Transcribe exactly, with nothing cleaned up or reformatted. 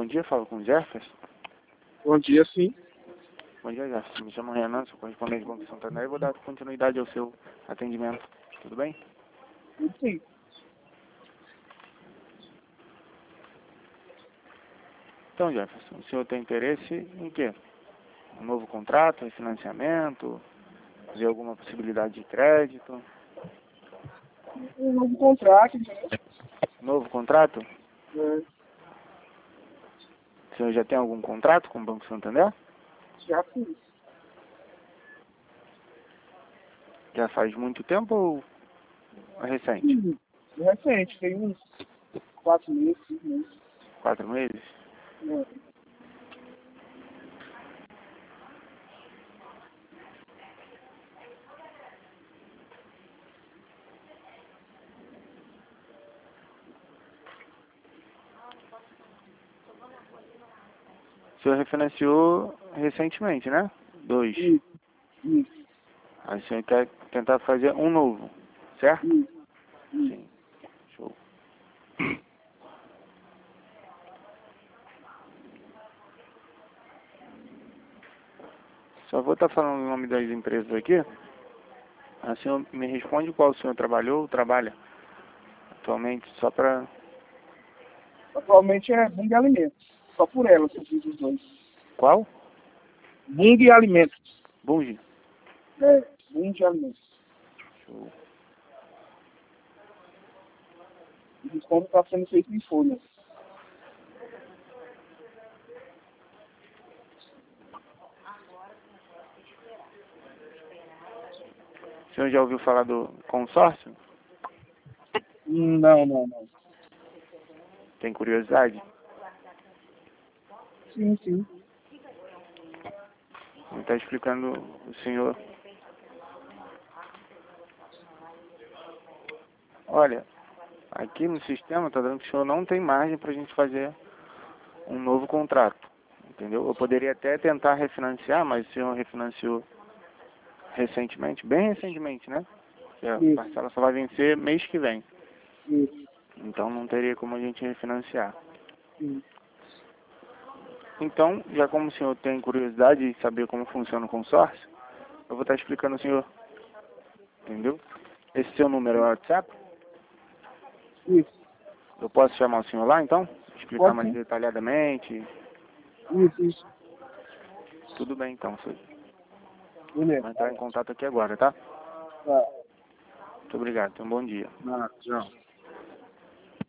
Bom dia, falo com o Jefferson. Bom dia, sim. Bom dia, Jefferson. Me chamo Renan, sou correspondente do Banco Santander e vou dar continuidade ao seu atendimento. Tudo bem? Sim. Então, Jefferson, o senhor tem interesse em quê? Um novo contrato, refinanciamento, ver alguma possibilidade de crédito? Um novo contrato, entendeu? Novo contrato? É, O senhor já tem algum contrato com o Banco Santander? já fiz. Já faz muito tempo ou é recente? Sim. Recente, tem uns quatro meses, cinco meses. Quatro meses? É. O senhor refinanciou recentemente, né? Dois. Isso, isso, Aí o senhor quer tentar fazer um novo, certo? isso, isso. Sim. Show. Só vou estar falando o nome das empresas aqui. A senhor me responde qual o senhor trabalhou ou trabalha atualmente, só para... Atualmente é Bung Alimentos. Só por ela que eu fiz os dois. Qual? Bung Alimentos. Bunge. É, Bung Alimentos. Show. O desconto está sendo feito em folha. O senhor já ouviu falar do consórcio? Não, não, não. Tem curiosidade? Sim, sim. Ele está explicando o senhor. Olha, aqui no sistema está dando que o senhor não tem margem para a gente fazer um novo contrato. Entendeu? Eu poderia até tentar refinanciar, mas o senhor refinanciou recentemente, bem recentemente, né? Porque a Isso, parcela só vai vencer mês que vem. isso, Então não teria como a gente refinanciar. sim. Então, já como o senhor tem curiosidade de saber como funciona o consórcio, eu vou estar explicando ao senhor. Entendeu? Esse seu número é o WhatsApp? Isso. Eu posso chamar o senhor lá, então? Explicar Pode mais sim. detalhadamente? Isso, isso. Tudo bem, então, senhor. Beleza. Vou entrar em contato aqui agora, tá? Tá. Muito obrigado. Tenha um bom dia. Ah, tchau.